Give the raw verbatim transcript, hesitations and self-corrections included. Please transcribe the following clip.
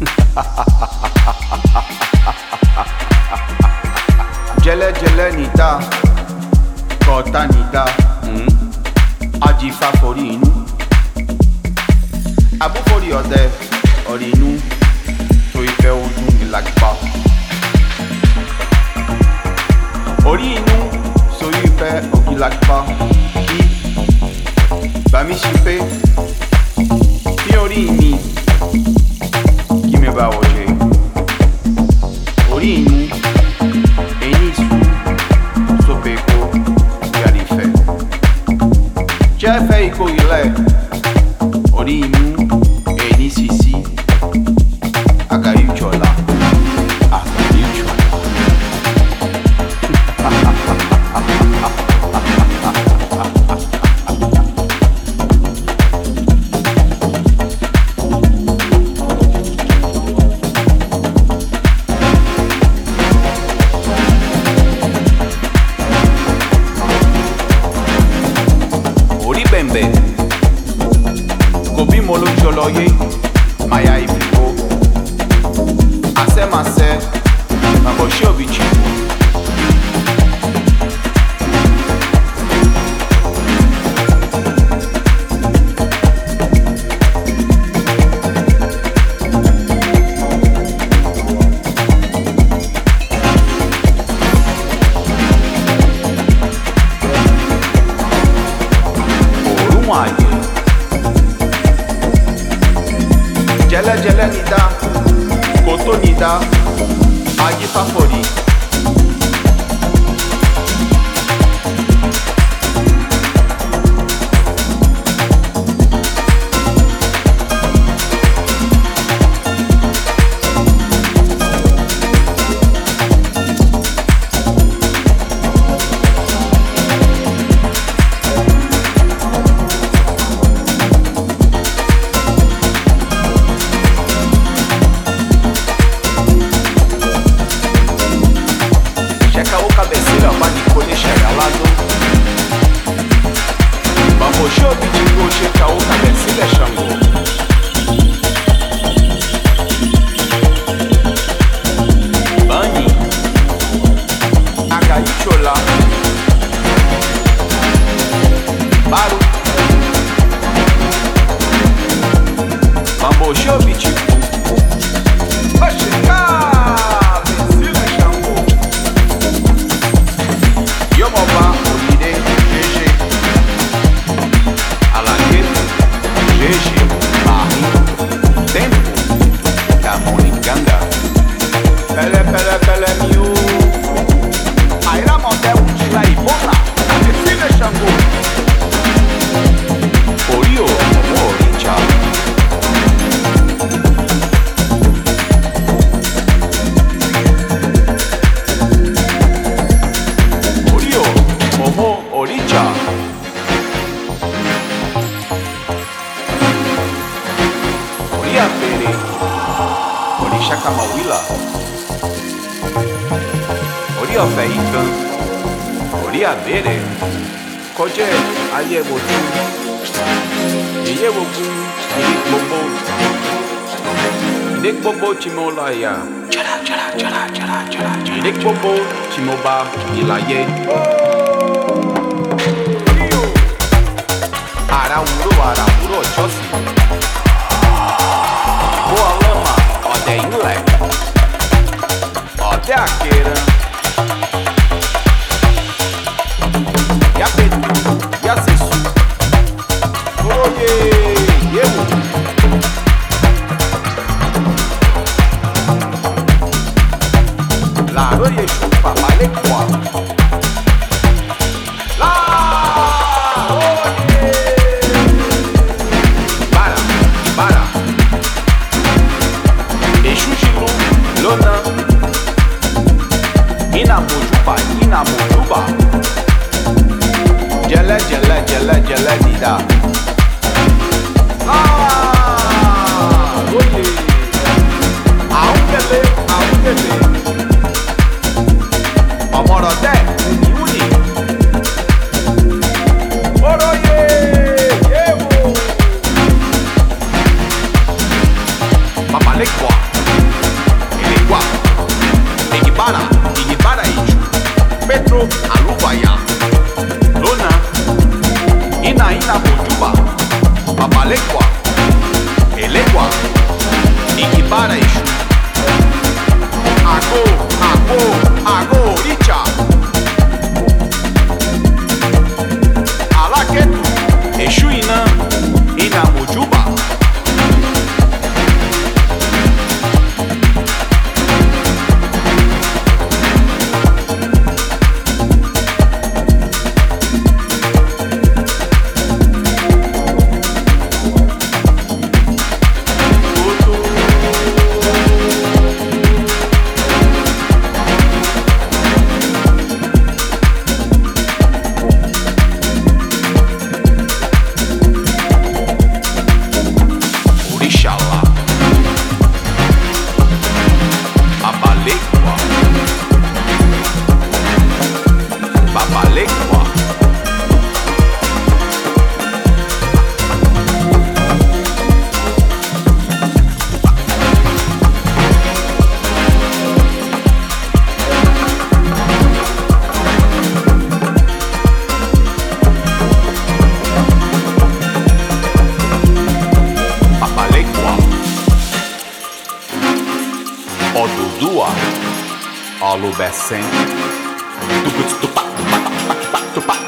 Jele jele nita, kota nita, mm. Ajifa fori inu, abu fori ode, ori inu, to ife odun ilagba. Ori inu, so ife ogilagba, ki, bami shipe, mi ori mi, ki me ba oje. Ori inu, Jẹ́ fẹ́ ikó ilẹ̀ orí inú ẹni sisi àgàyí jọ̀la àgàyí jọ̀la. Bembe, Kobi molo joloye, maya ifiko. Ase mase, maboshi obichiku. Jele jele nida, koto nida, aji fafori. Cabeceira vai colher chega lá do Vamos show de go checa o cabeceira Xangô Bani Agaíchola Baru Vamos show de vai chegar Yomoba, Olide, Gege Alaquete, Gege, Mari, Tempo, Camonicanga Pele, pele, pele, miu Aira, Montel, Tila e Bona Define Xangô Orio, Moricha Momo Oricha Oria Pere Orisha Kamawila Oria Feikan Oria Bere Koje Aye Wotu Iye Woku Iye Bobo Iye Bobo Chimolaya Chala chala chala chala chala Iye Bobo Chimoba Ilaye Arauro, Arauro, Chossi Boa lama, ode inle Ode aqueira Ya petu, ya sesu Oye, eu La roye chupa, male kwa La oye Para Exujilu, Lona Inamojuba, Inamojuba Jele, jele, jele, jele, nida Ah, oye Aungele, aungele Omorode, Uniuni Oroye, Evo Mama Lekwa Aluvaya, Lona, Ina Ina Mojuba, Babalekwa, Elekwa, Ikibara Ishu, Ago, Ago, Ago, Richa, Alaketu, Eshu Ina, Ina Mojuba. Odudua, Alubecem, tupa tupa tupa tupa tupa.